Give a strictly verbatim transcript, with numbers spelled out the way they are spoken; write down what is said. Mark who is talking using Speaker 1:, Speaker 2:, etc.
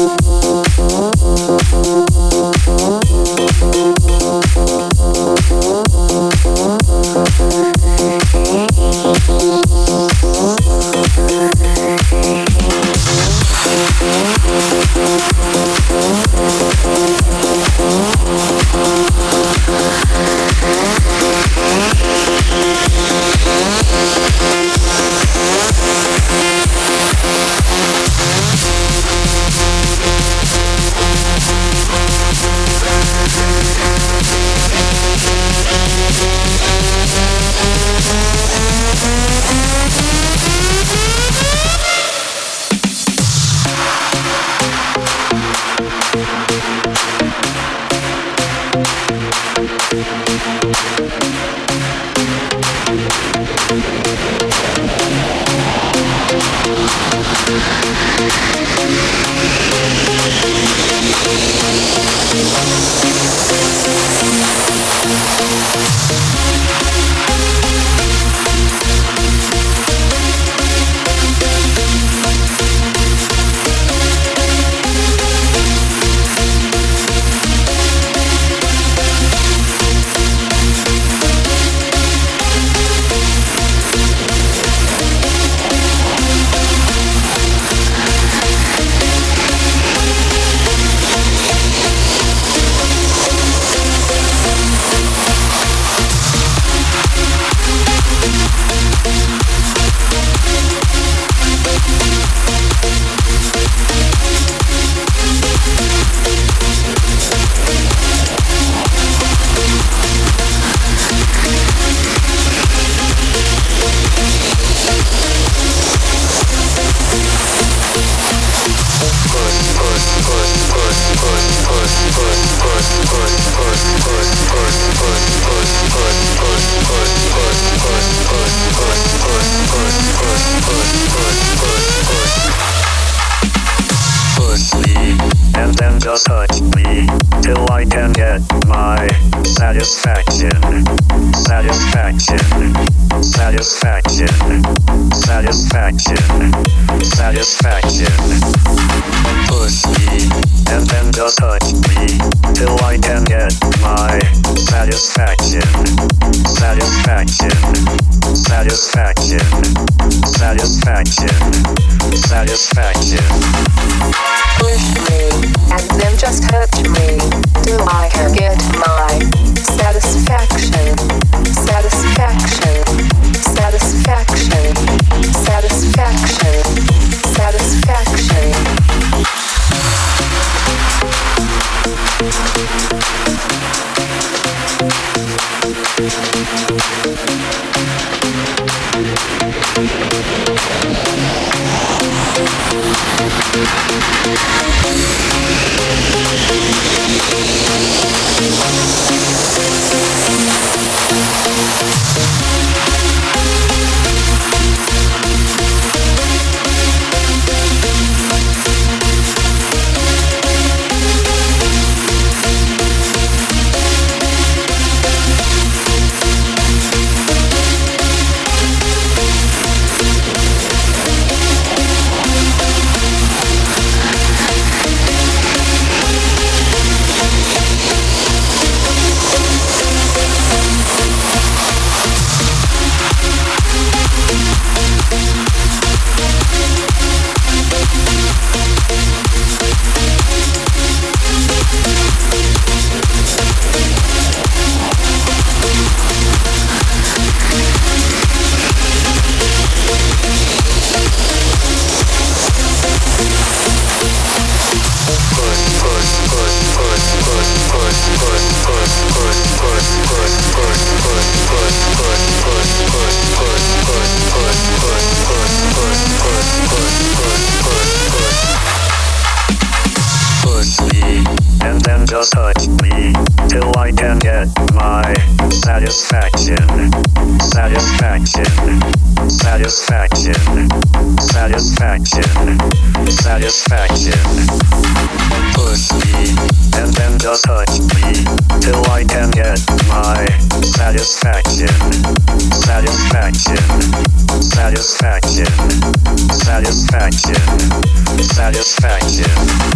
Speaker 1: Just touch me till I can get my satisfaction. Satisfaction. Satisfaction. Satisfaction. Satisfaction. Push me and then just touch me till I can get my satisfaction. Satisfaction. Satisfaction. Satisfaction. Satisfaction.
Speaker 2: Push me and then just touch me till I can get my satisfaction. Satisfaction. Satisfaction. Satisfaction. Satisfaction.
Speaker 1: Just touch me till I can get my satisfaction. Satisfaction. Satisfaction. Satisfaction. Satisfaction. Push me and then just touch me till I can get my satisfaction. Satisfaction. Satisfaction. Satisfaction. Satisfaction.